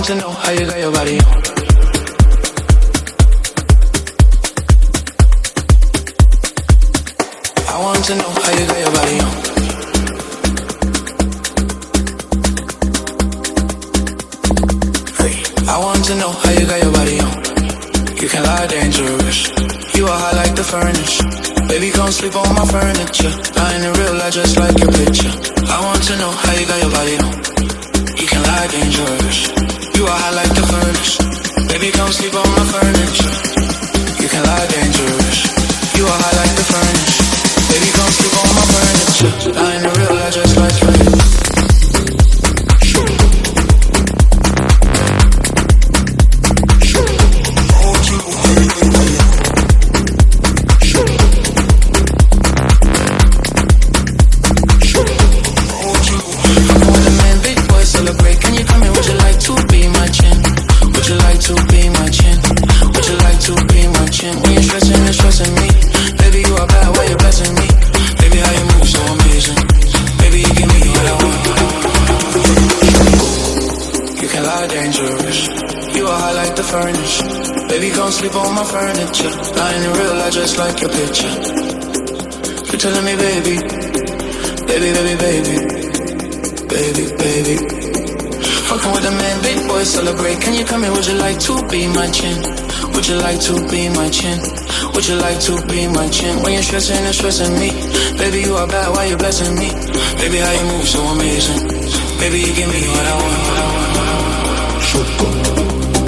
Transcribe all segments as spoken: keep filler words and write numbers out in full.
want to know how you got your body on. I want to know how you got your body on. Hey, I want to know how you got your body on. You can lie dangerous. You are hot like the furnace. Baby, come sleep on my furniture. Lying in real life just like your picture. I want to know how you got your body on. You can lie dangerous. You are hot like the furnace. Baby, come sleep on my furniture. You can lie dangerous. You are hot like the furnace. Baby, come sleep on my furniture. Lying in real life just like your picture. Sleep on my furniture, lying in real life just like your picture. You're telling me, baby, baby, baby, baby, baby, baby. Fucking with a man, big boy, celebrate. Can you come here? Would you like to be my chin? Would you like to be my chin? Would you like to be my chin? When you're stressing, it's stressing me. Baby, you are bad, why you blessing me? Baby, how you move so amazing. Baby, you give me what I want, what I want, what I want. Shoot.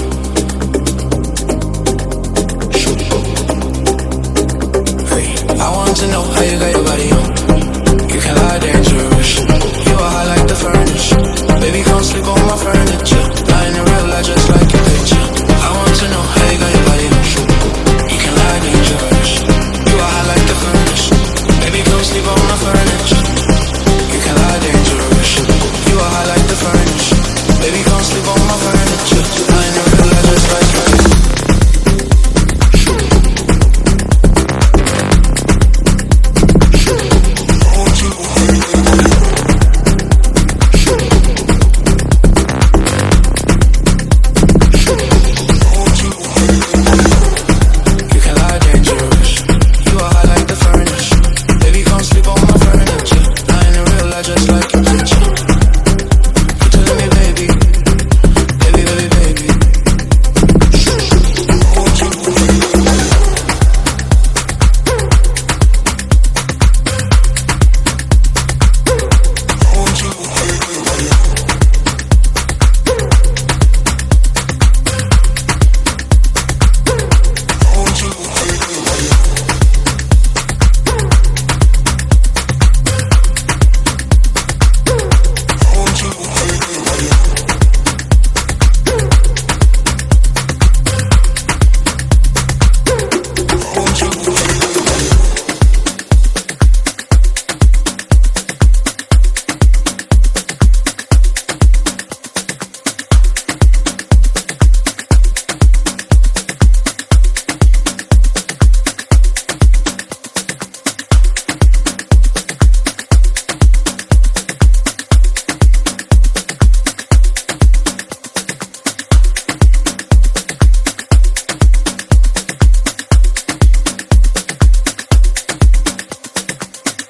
I want to know how you got your body on. You can lie dangerous. You are hot like the furnace. Baby, come sleep on my furniture. Lying in real life just like your picture. I want to know how you got your body on. You can lie dangerous. You are hot like the furnace. Baby, come sleep on my furniture.